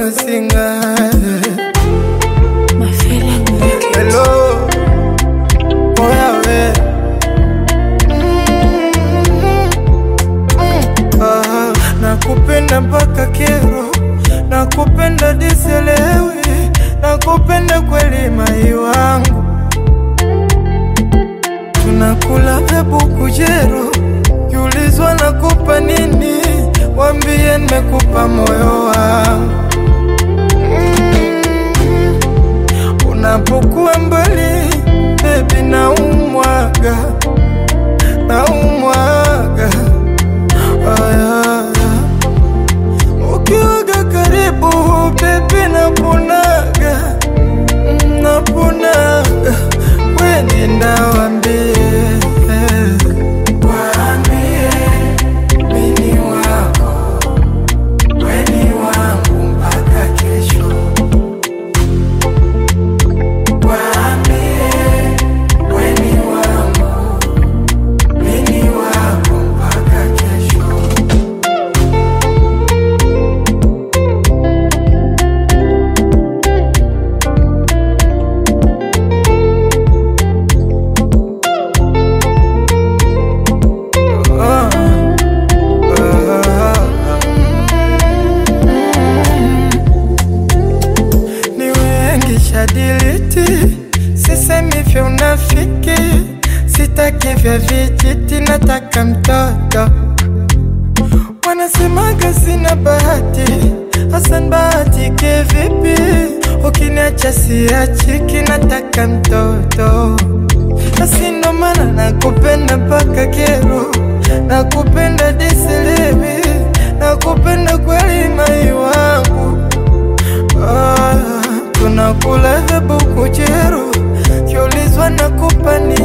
singa singa. My feeling wicked. Hello, oya we. Nakupenda mpaka kero, nakupenda diselewi, nakupenda kweli mai wangu. Tunakula hebu kujero, kiulizwa nakupa nini, wambie nimekupa moyo wangu. Unapokuwa mbali, baby naumwaga, naumwaga. Ukiwaga karibu, baby naponaga, naponaga. Weni ndawambie, waambie mini wako, weni wangu mpaka kesho. Waambie weni wangu, mini wako mpaka kesho. Diliti, sisemi vya unafiki, sitaki vya vijiti, nataka mtoto. Wanasemaga sina bahati, Hassan bahati kivipi? Ukiniacha siachiki, nataka mtoto. Basi ndo maana nakupenda mpaka kero, nakupenda diselewi, nakupenda kweli mai wangu. Tunakula hebu kujero, kiulizwa nakupa nini.